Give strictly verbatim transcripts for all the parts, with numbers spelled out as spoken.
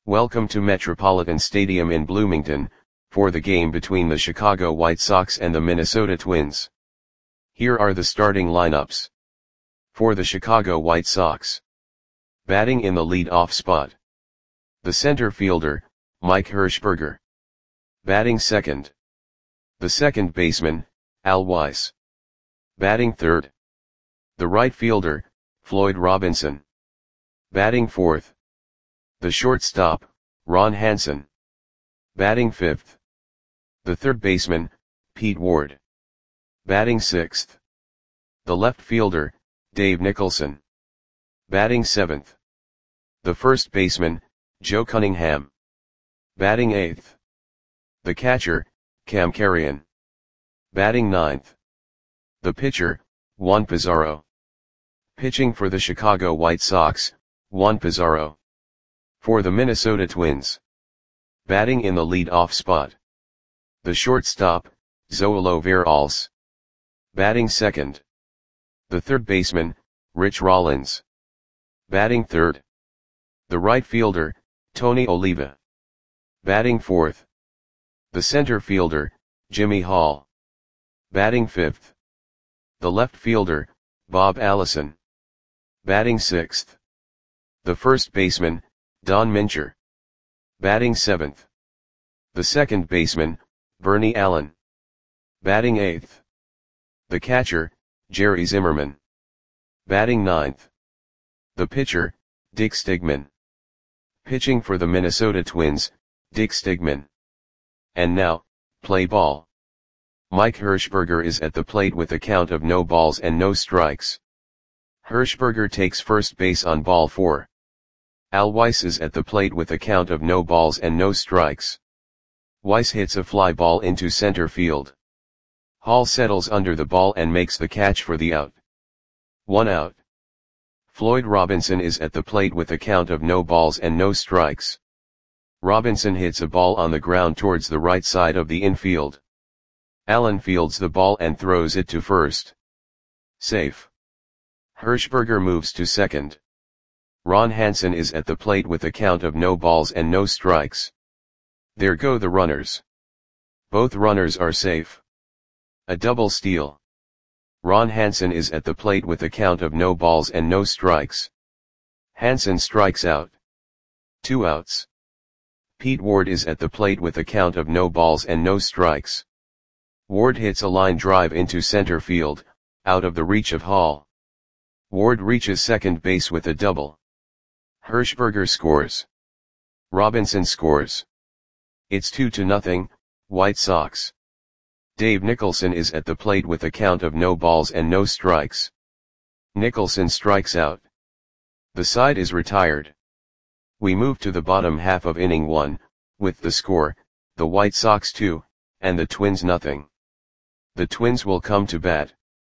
Welcome to Metropolitan Stadium in Bloomington, for the game between the Chicago White Sox and the Minnesota Twins. Here are the starting lineups. For the Chicago White Sox. Batting in the lead-off spot. The center fielder, Mike Hershberger. Batting second. The second baseman, Al Weiss. Batting third. The right fielder, Floyd Robinson. Batting fourth. The shortstop, Ron Hansen. Batting fifth. The third baseman, Pete Ward. Batting sixth. The left fielder, Dave Nicholson. Batting seventh. The first baseman, Joe Cunningham. Batting eighth. The catcher, Cam Carrion. Batting ninth. The pitcher, Juan Pizarro. Pitching for the Chicago White Sox, Juan Pizarro. For the Minnesota Twins. Batting in the lead-off spot. The shortstop, Zoilo Veralce. Batting second. The third baseman, Rich Rollins. Batting third. The right fielder, Tony Oliva. Batting fourth. The center fielder, Jimmy Hall. Batting fifth. The left fielder, Bob Allison. Batting sixth. The first baseman, Don Mincher. Batting seventh. The second baseman, Bernie Allen. Batting eighth. The catcher, Jerry Zimmerman. Batting ninth. The pitcher, Dick Stigman. Pitching for the Minnesota Twins, Dick Stigman. And now, play ball. Mike Hershberger is at the plate with a count of no balls and no strikes. Hershberger takes first base on ball four. Al Weiss is at the plate with a count of no balls and no strikes. Weiss hits a fly ball into center field. Hall settles under the ball and makes the catch for the out. One out. Floyd Robinson is at the plate with a count of no balls and no strikes. Robinson hits a ball on the ground towards the right side of the infield. Allen fields the ball and throws it to first. Safe. Hershberger moves to second. Ron Hansen is at the plate with a count of no balls and no strikes. There go the runners. Both runners are safe. A double steal. Ron Hansen is at the plate with a count of no balls and no strikes. Hansen strikes out. Two outs. Pete Ward is at the plate with a count of no balls and no strikes. Ward hits a line drive into center field, out of the reach of Hall. Ward reaches second base with a double. Hershberger scores. Robinson scores. It's two to nothing, White Sox. Dave Nicholson is at the plate with a count of no balls and no strikes. Nicholson strikes out. The side is retired. We move to the bottom half of inning one, with the score, the White Sox two, and the Twins nothing. The Twins will come to bat.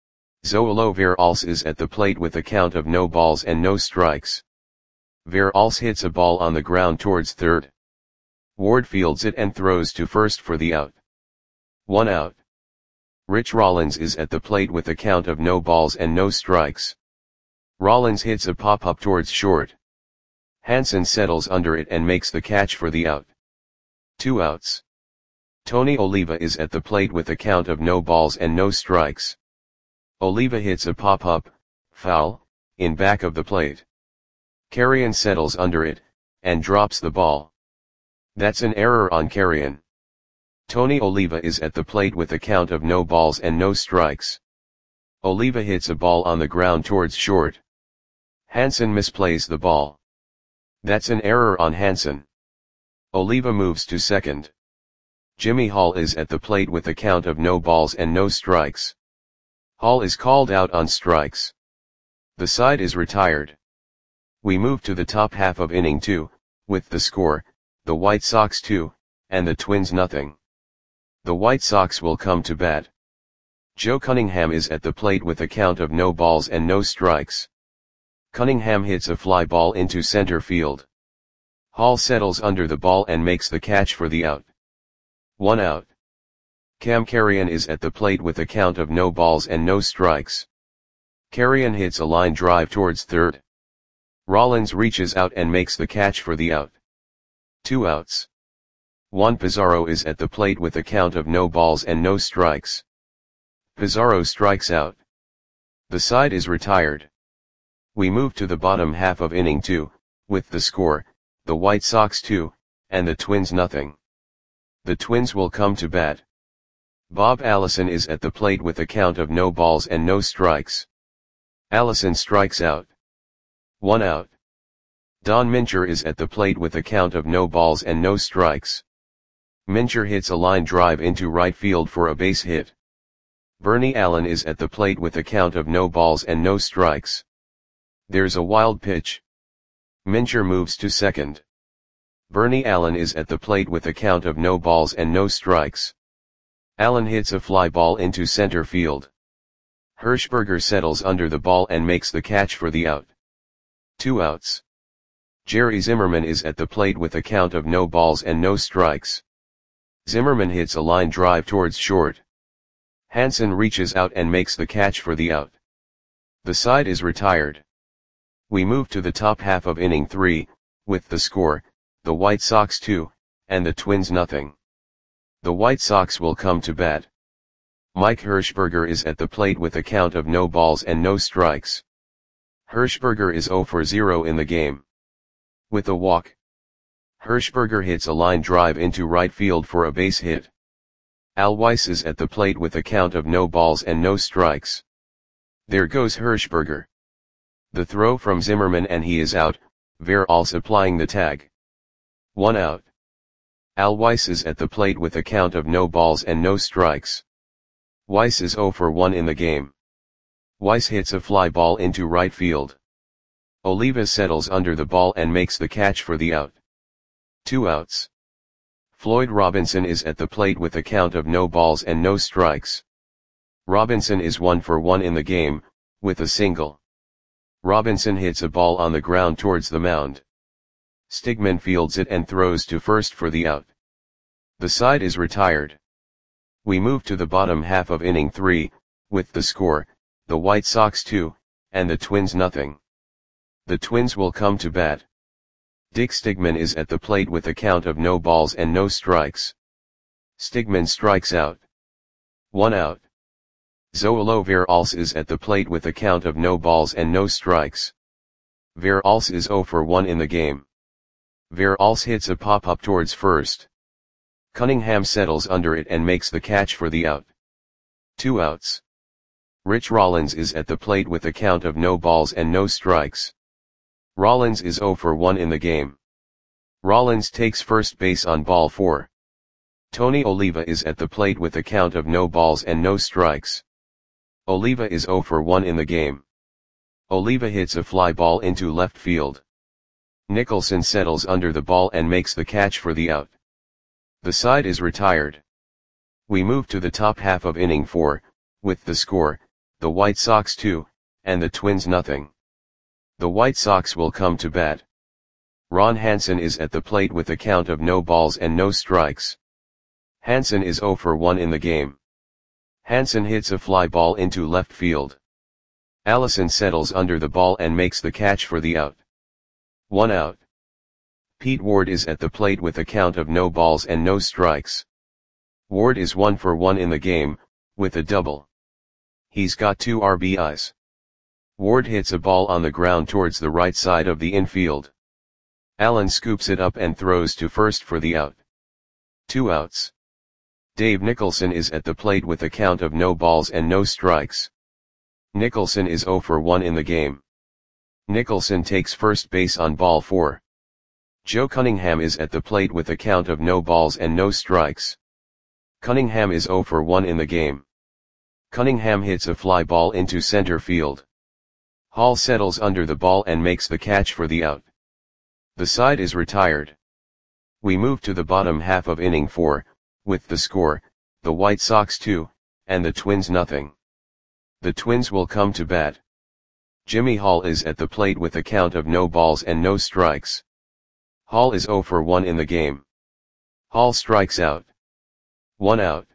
Zoilo Veralce is at the plate with a count of no balls and no strikes. Veralce hits a ball on the ground towards third. Ward fields it and throws to first for the out. One out. Rich Rollins is at the plate with a count of no balls and no strikes. Rollins hits a pop-up towards short. Hansen settles under it and makes the catch for the out. Two outs. Tony Oliva is at the plate with a count of no balls and no strikes. Oliva hits a pop-up, foul, in back of the plate. Carrion settles under it, and drops the ball. That's an error on Carrion. Tony Oliva is at the plate with a count of no balls and no strikes. Oliva hits a ball on the ground towards short. Hansen misplays the ball. That's an error on Hansen. Oliva moves to second. Jimmy Hall is at the plate with a count of no balls and no strikes. Hall is called out on strikes. The side is retired. We move to the top half of inning two, with the score, the White Sox two, and the Twins nothing. The White Sox will come to bat. Joe Cunningham is at the plate with a count of no balls and no strikes. Cunningham hits a fly ball into center field. Hall settles under the ball and makes the catch for the out. One out. Cam Carrion is at the plate with a count of no balls and no strikes. Carrion hits a line drive towards third. Rollins reaches out and makes the catch for the out. Two outs. Juan Pizarro is at the plate with a count of no balls and no strikes. Pizarro strikes out. The side is retired. We move to the bottom half of inning two, with the score, the White Sox two, and the Twins nothing. The Twins will come to bat. Bob Allison is at the plate with a count of no balls and no strikes. Allison strikes out. One out. Don Mincher is at the plate with a count of no balls and no strikes. Mincher hits a line drive into right field for a base hit. Bernie Allen is at the plate with a count of no balls and no strikes. There's a wild pitch. Mincher moves to second. Bernie Allen is at the plate with a count of no balls and no strikes. Allen hits a fly ball into center field. Hirschberger settles under the ball and makes the catch for the out. Two outs. Jerry Zimmerman is at the plate with a count of no balls and no strikes. Zimmerman hits a line drive towards short. Hansen reaches out and makes the catch for the out. The side is retired. We move to the top half of inning three, with the score, the White Sox two, and the Twins nothing. The White Sox will come to bat. Mike Hirschberger is at the plate with a count of no balls and no strikes. Hirschberger is zero for zero in the game. With a walk, Hirschberger hits a line drive into right field for a base hit. Al Weiss is at the plate with a count of no balls and no strikes. There goes Hirschberger. The throw from Zimmerman and he is out, Veralls applying the tag. One out. Al Weiss is at the plate with a count of no balls and no strikes. Weiss is zero for one in the game. Weiss hits a fly ball into right field. Oliva settles under the ball and makes the catch for the out. Two outs. Floyd Robinson is at the plate with a count of no balls and no strikes. Robinson is one for one in the game, with a single. Robinson hits a ball on the ground towards the mound. Stigman fields it and throws to first for the out. The side is retired. We move to the bottom half of inning three, with the score, the White Sox two, and the Twins nothing. The Twins will come to bat. Dick Stigman is at the plate with a count of no balls and no strikes. Stigman strikes out. One out. Zoilo Veralls is at the plate with a count of no balls and no strikes. Veralls is zero for one in the game. Veralls hits a pop-up towards first. Cunningham settles under it and makes the catch for the out. Two outs. Rich Rollins is at the plate with a count of no balls and no strikes. Rollins is zero for one in the game. Rollins takes first base on ball four. Tony Oliva is at the plate with a count of no balls and no strikes. Oliva is zero for one in the game. Oliva hits a fly ball into left field. Nicholson settles under the ball and makes the catch for the out. The side is retired. We move to the top half of inning four, with the score, the White Sox two, and the Twins nothing. The White Sox will come to bat. Ron Hansen is at the plate with a count of no balls and no strikes. Hansen is zero for one in the game. Hansen hits a fly ball into left field. Allison settles under the ball and makes the catch for the out. One out. Pete Ward is at the plate with a count of no balls and no strikes. Ward is one for one in the game, with a double. He's got two R B Is. Ward hits a ball on the ground towards the right side of the infield. Allen scoops it up and throws to first for the out. Two outs. Dave Nicholson is at the plate with a count of no balls and no strikes. Nicholson is zero for one in the game. Nicholson takes first base on ball four. Joe Cunningham is at the plate with a count of no balls and no strikes. Cunningham is zero for one in the game. Cunningham hits a fly ball into center field. Hall settles under the ball and makes the catch for the out. The side is retired. We move to the bottom half of inning four, with the score, the White Sox two, and the Twins nothing. The Twins will come to bat. Jimmy Hall is at the plate with a count of no balls and no strikes. Hall is zero for one in the game. Hall strikes out. One out.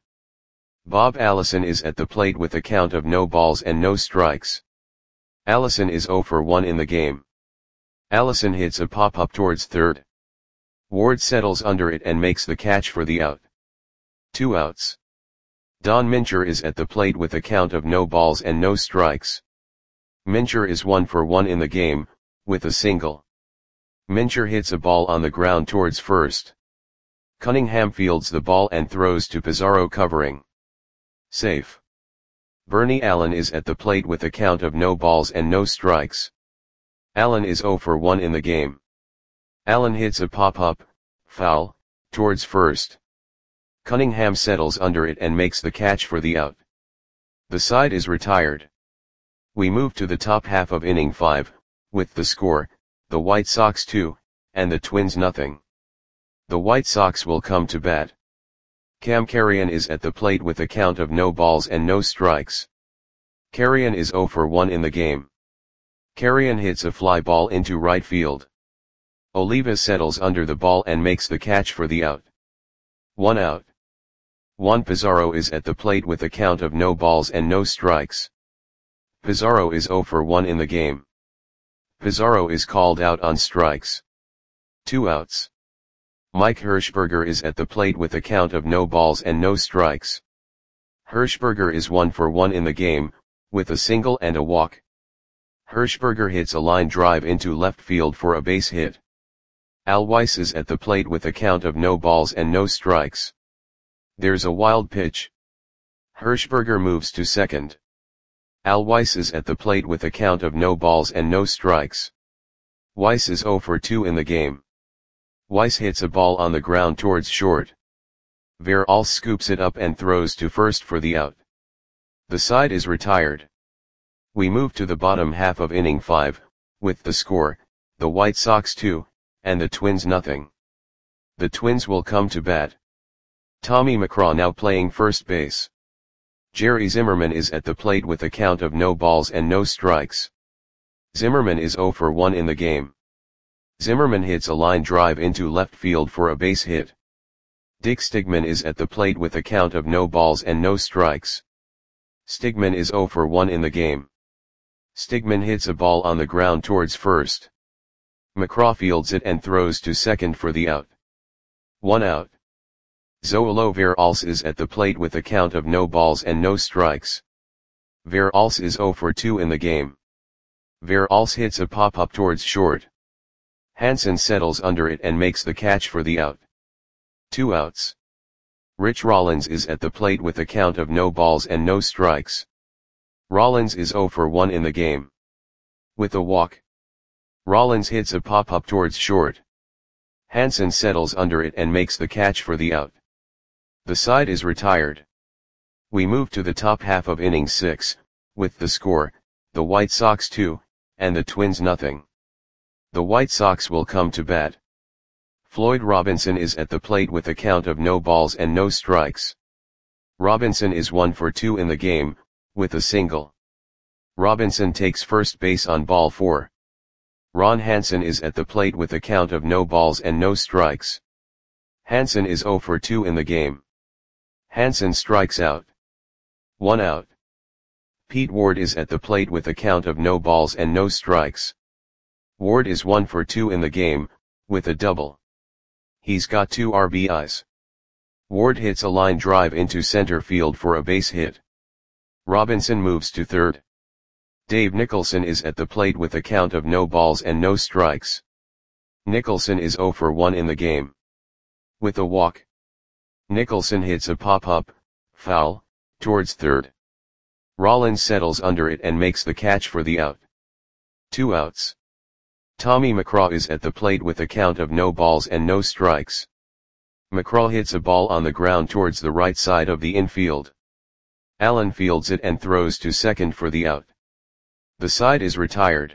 Bob Allison is at the plate with a count of no balls and no strikes. Allison is zero for one in the game. Allison hits a pop-up towards third. Ward settles under it and makes the catch for the out. Two outs. Don Mincher is at the plate with a count of no balls and no strikes. Mincher is one for one in the game, with a single. Mincher hits a ball on the ground towards first. Cunningham fields the ball and throws to Pizarro covering. Safe. Bernie Allen is at the plate with a count of no balls and no strikes. Allen is zero for one in the game. Allen hits a pop-up, foul, towards first. Cunningham settles under it and makes the catch for the out. The side is retired. We move to the top half of inning five, with the score, the White Sox two, and the Twins nothing. The White Sox will come to bat. Cam Carrion is at the plate with a count of no balls and no strikes. Carrion is zero for one in the game. Carrion hits a fly ball into right field. Oliva settles under the ball and makes the catch for the out. One out. Juan Pizarro is at the plate with a count of no balls and no strikes. Pizarro is zero for one in the game. Pizarro is called out on strikes. Two outs. Mike Hirschberger is at the plate with a count of no balls and no strikes. Hirschberger is one for one in the game, with a single and a walk. Hirschberger hits a line drive into left field for a base hit. Al Weiss is at the plate with a count of no balls and no strikes. There's a wild pitch. Hirschberger moves to second. Al Weiss is at the plate with a count of no balls and no strikes. Weiss is zero for two in the game. Weiss hits a ball on the ground towards short. Veralls scoops it up and throws to first for the out. The side is retired. We move to the bottom half of inning five, with the score, the White Sox two, and the Twins nothing. The Twins will come to bat. Tommy McCraw now playing first base. Jerry Zimmerman is at the plate with a count of no balls and no strikes. Zimmerman is zero for one in the game. Zimmerman hits a line drive into left field for a base hit. Dick Stigman is at the plate with a count of no balls and no strikes. Stigman is zero for one in the game. Stigman hits a ball on the ground towards first. McCraw fields it and throws to second for the out. One out. Zoilo Veralls is at the plate with a count of no balls and no strikes. Veralls is zero for two in the game. Veralls hits a pop-up towards short. Hansen settles under it and makes the catch for the out. Two outs. Rich Rollins is at the plate with a count of no balls and no strikes. Rollins is zero for one in the game. With a walk. Rollins hits a pop-up towards short. Hansen settles under it and makes the catch for the out. The side is retired. We move to the top half of inning six, with the score, the White Sox two, and the Twins nothing. The White Sox will come to bat. Floyd Robinson is at the plate with a count of no balls and no strikes. Robinson is one for two in the game, with a single. Robinson takes first base on ball four. Ron Hansen is at the plate with a count of no balls and no strikes. Hansen is zero for two in the game. Hansen strikes out. One out. Pete Ward is at the plate with a count of no balls and no strikes. Ward is one for two in the game, with a double. He's got two R B Is. Ward hits a line drive into center field for a base hit. Robinson moves to third. Dave Nicholson is at the plate with a count of no balls and no strikes. Nicholson is zero for one in the game. With a walk. Nicholson hits a pop-up, foul, towards third. Rollins settles under it and makes the catch for the out. Two outs. Tommy McCraw is at the plate with a count of no balls and no strikes. McCraw hits a ball on the ground towards the right side of the infield. Allen fields it and throws to second for the out. The side is retired.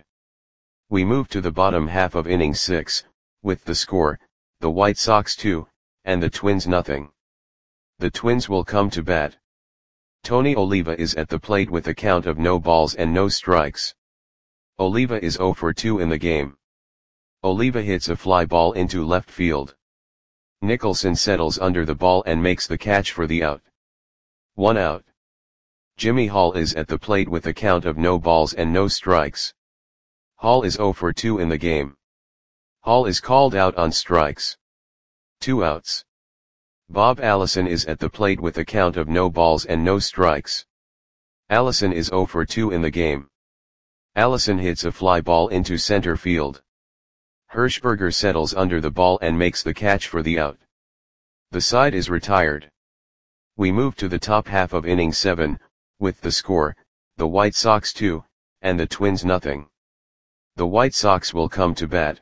We move to the bottom half of inning six, with the score, the White Sox two, and the Twins nothing. The Twins will come to bat. Tony Oliva is at the plate with a count of no balls and no strikes. Oliva is zero for two in the game. Oliva hits a fly ball into left field. Nicholson settles under the ball and makes the catch for the out. One out. Jimmy Hall is at the plate with a count of no balls and no strikes. Hall is zero for two in the game. Hall is called out on strikes. Two outs. Bob Allison is at the plate with a count of no balls and no strikes. Allison is oh for two in the game. Allison hits a fly ball into center field. Hershberger settles under the ball and makes the catch for the out. The side is retired. We move to the top half of inning seven, with the score, the White Sox two, and the Twins nothing. The White Sox will come to bat.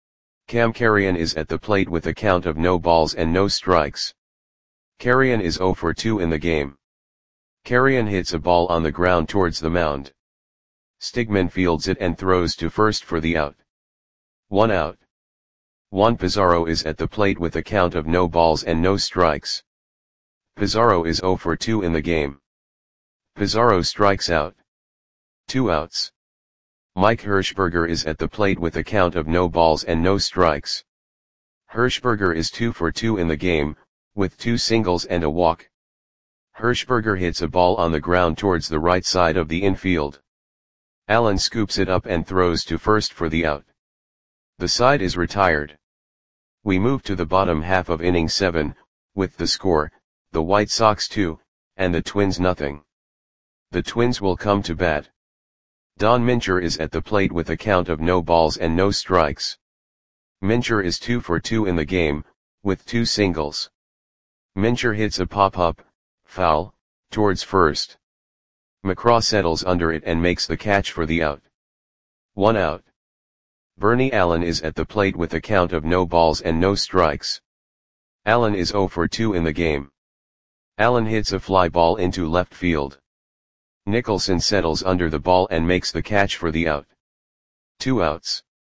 Cam Carrion is at the plate with a count of no balls and no strikes. Carrion is oh for two in the game. Carrion hits a ball on the ground towards the mound. Stigman fields it and throws to first for the out. One out. Juan Pizarro is at the plate with a count of no balls and no strikes. Pizarro is oh for two in the game. Pizarro strikes out. Two outs. Mike Hershberger is at the plate with a count of no balls and no strikes. Hershberger is two for two in the game, with two singles and a walk. Hershberger hits a ball on the ground towards the right side of the infield. Allen scoops it up and throws to first for the out. The side is retired. We move to the bottom half of inning seven, with the score, the White Sox two, and the Twins nothing. The Twins will come to bat. Don Mincher is at the plate with a count of no balls and no strikes. Mincher is two for two in the game, with two singles. Mincher hits a pop-up, foul, towards first. McCraw settles under it and makes the catch for the out. One out. Bernie Allen is at the plate with a count of no balls and no strikes. Allen is oh for two in the game. Allen hits a fly ball into left field. Nicholson settles under the ball and makes the catch for the out. Two outs.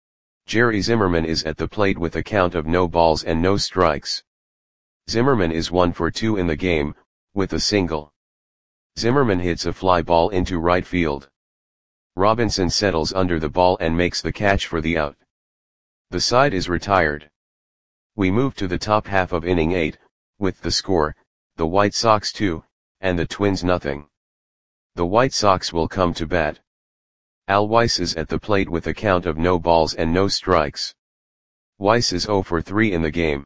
Jerry Zimmerman is at the plate with a count of no balls and no strikes. Zimmerman is one for two in the game, with a single. Zimmerman hits a fly ball into right field. Robinson settles under the ball and makes the catch for the out. The side is retired. We move to the top half of inning eight, with the score, the White Sox two, and the Twins nothing. The White Sox will come to bat. Al Weiss is at the plate with a count of no balls and no strikes. Weiss is oh for three in the game.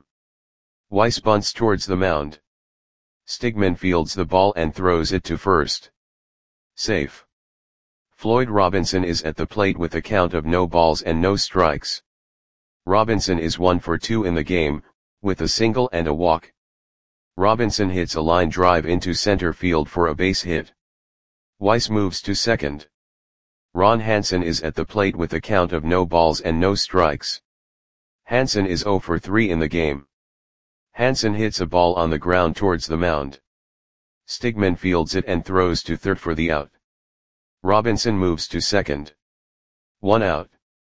Weiss bunts towards the mound. Stigman fields the ball and throws it to first. Safe. Floyd Robinson is at the plate with a count of no balls and no strikes. Robinson is one for two in the game, with a single and a walk. Robinson hits a line drive into center field for a base hit. Weiss moves to second. Ron Hansen is at the plate with a count of no balls and no strikes. Hansen is oh for three in the game. Hansen hits a ball on the ground towards the mound. Stigman fields it and throws to third for the out. Robinson moves to second. One out.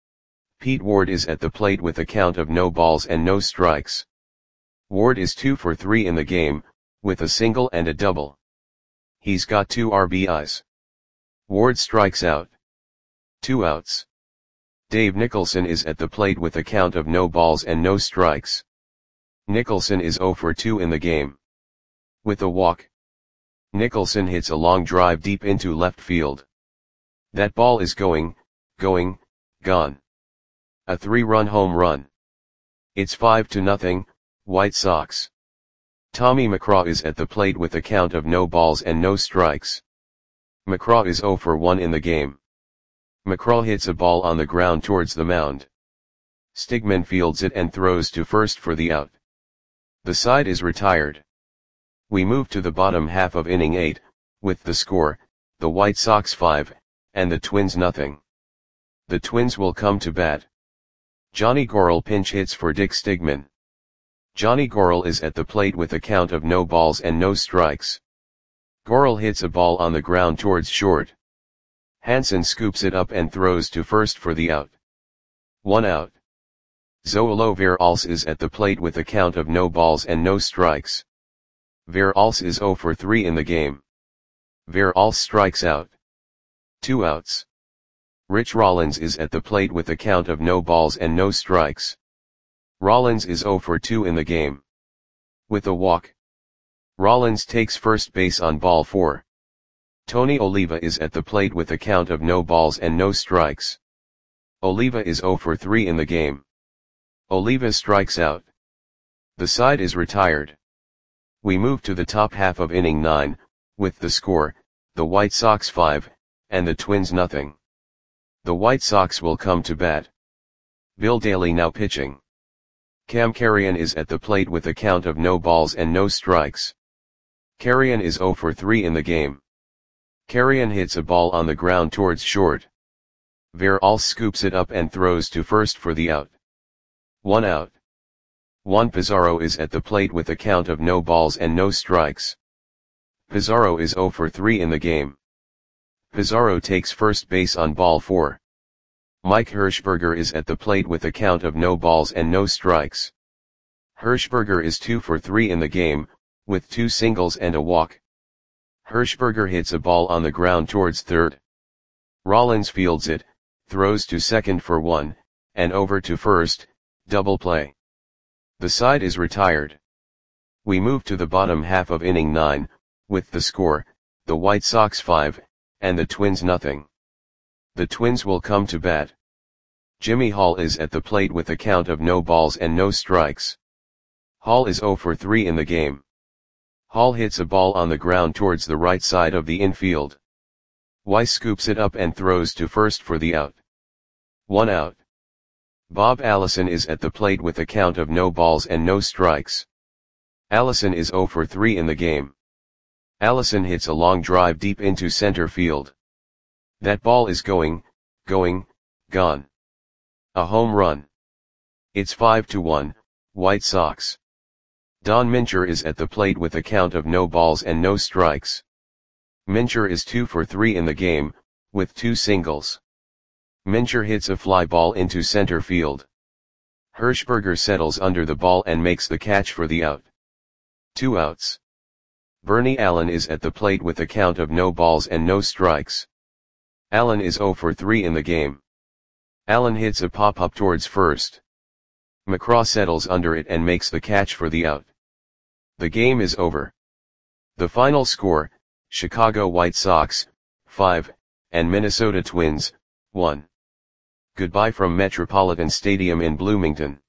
Pete Ward is at the plate with a count of no balls and no strikes. Ward is two for three in the game, with a single and a double. He's got two R B Is. Ward strikes out. Two outs. Dave Nicholson is at the plate with a count of no balls and no strikes. Nicholson is oh for two in the game. With a walk. Nicholson hits a long drive deep into left field. That ball is going, going, gone. A three-run home run. It's five to nothing, White Sox. Tommy McCraw is at the plate with a count of no balls and no strikes. McCraw is oh for one in the game. McCraw hits a ball on the ground towards the mound. Stigman fields it and throws to first for the out. The side is retired. We move to the bottom half of inning eight, with the score, the White Sox five, and the Twins nothing. The Twins will come to bat. Johnny Gorel pinch hits for Dick Stigman. Johnny Gorel is at the plate with a count of no balls and no strikes. Gorel hits a ball on the ground towards short. Hansen scoops it up and throws to first for the out. One out. Zoilo Veralce is at the plate with a count of no balls and no strikes. Veralce is oh for three in the game. Veralce strikes out. Two outs. Rich Rollins is at the plate with a count of no balls and no strikes. Rollins is oh for two in the game. With a walk. Rollins takes first base on ball four. Tony Oliva is at the plate with a count of no balls and no strikes. Oliva is oh for three in the game. Oliva strikes out. The side is retired. We move to the top half of inning nine, with the score, the White Sox five, and the Twins nothing. The White Sox will come to bat. Bill Daly now pitching. Cam Carrion is at the plate with a count of no balls and no strikes. Carrion is zero for three in the game. Carrion hits a ball on the ground towards short. Veralls scoops it up and throws to first for the out. One out. Juan Pizarro is at the plate with a count of no balls and no strikes. Pizarro is zero for three in the game. Pizarro takes first base on ball four. Mike Hirschberger is at the plate with a count of no balls and no strikes. Hirschberger is two for three in the game, with two singles and a walk. Hirschberger hits a ball on the ground towards third. Rollins fields it, throws to second for one, and over to first, double play. The side is retired. We move to the bottom half of inning nine, with the score, the White Sox five, and the Twins nothing. The Twins will come to bat. Jimmy Hall is at the plate with a count of no balls and no strikes. Hall is zero for three in the game. Hall hits a ball on the ground towards the right side of the infield. Weiss scoops it up and throws to first for the out. One out. Bob Allison is at the plate with a count of no balls and no strikes. Allison is zero for three in the game. Allison hits a long drive deep into center field. That ball is going, going, gone. A home run. It's five to one, White Sox. Don Mincher is at the plate with a count of no balls and no strikes. Mincher is two for three in the game, with two singles. Mincher hits a fly ball into center field. Hirschberger settles under the ball and makes the catch for the out. Two outs. Bernie Allen is at the plate with a count of no balls and no strikes. Allen is zero for three in the game. Allen hits a pop-up towards first. McCraw settles under it and makes the catch for the out. The game is over. The final score, Chicago White Sox, five, and Minnesota Twins, one. Goodbye from Metropolitan Stadium in Bloomington.